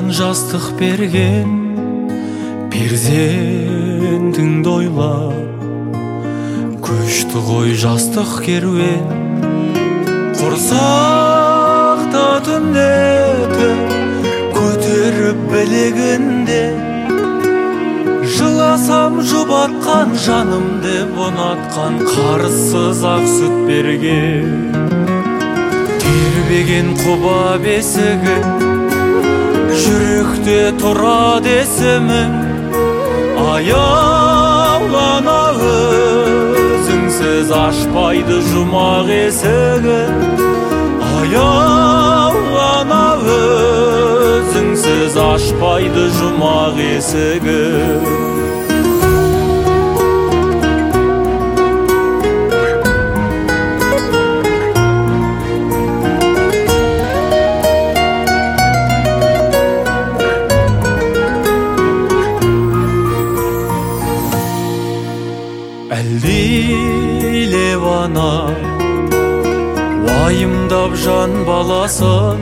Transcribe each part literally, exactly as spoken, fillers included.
жастық берген перзентіңді ойлап көшті ғой жастық керуен. Құрсақта түнетіп көтеріп білегінде, жыласам жұбатқан жанымды ұнатқан қарызсыз ақ сүт берген. Тербеген құба бесігін жүректе тұрады есімің. Аяулана өзіңсіз ашпайды жұмақ есігін. Аяулана өзіңсіз ашпайды жұмақ есігін. Әлдилеп ана уайымдап жан баласын,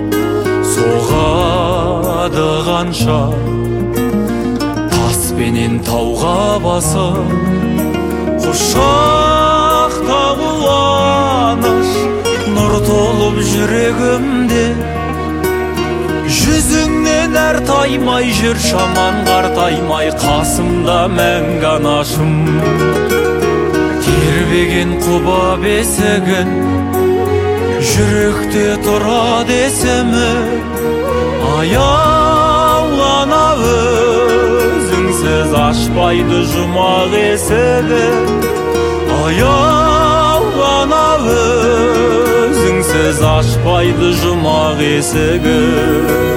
соғады қанша таспенен тауға басып. Құшақта қуаныш нұр толып жүрегімде, жүзіңнен әр таймай жүр шаман қартаймай, қасымда мәңгі анашым. Тербеген құба бесігін жүректе тұрады есімі. Аяулана өзіңсіз ашпайды жұмақ есігін. Аяулана өзіңсіз ашпайды жұмақ есігін.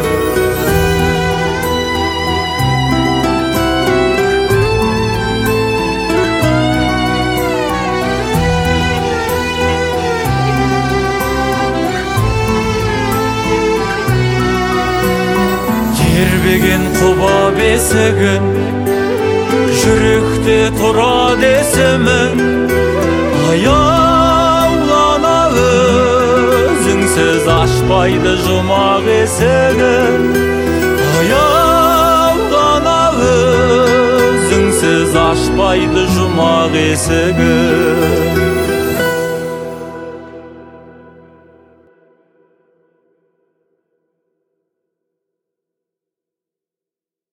Тербеген құба бесігін жүректе тұрады есімің. Аяулана өзіңсіз ашпайды жұмақ есігін. Аяулана өзіңсіз ашпайды жұмақ есігін.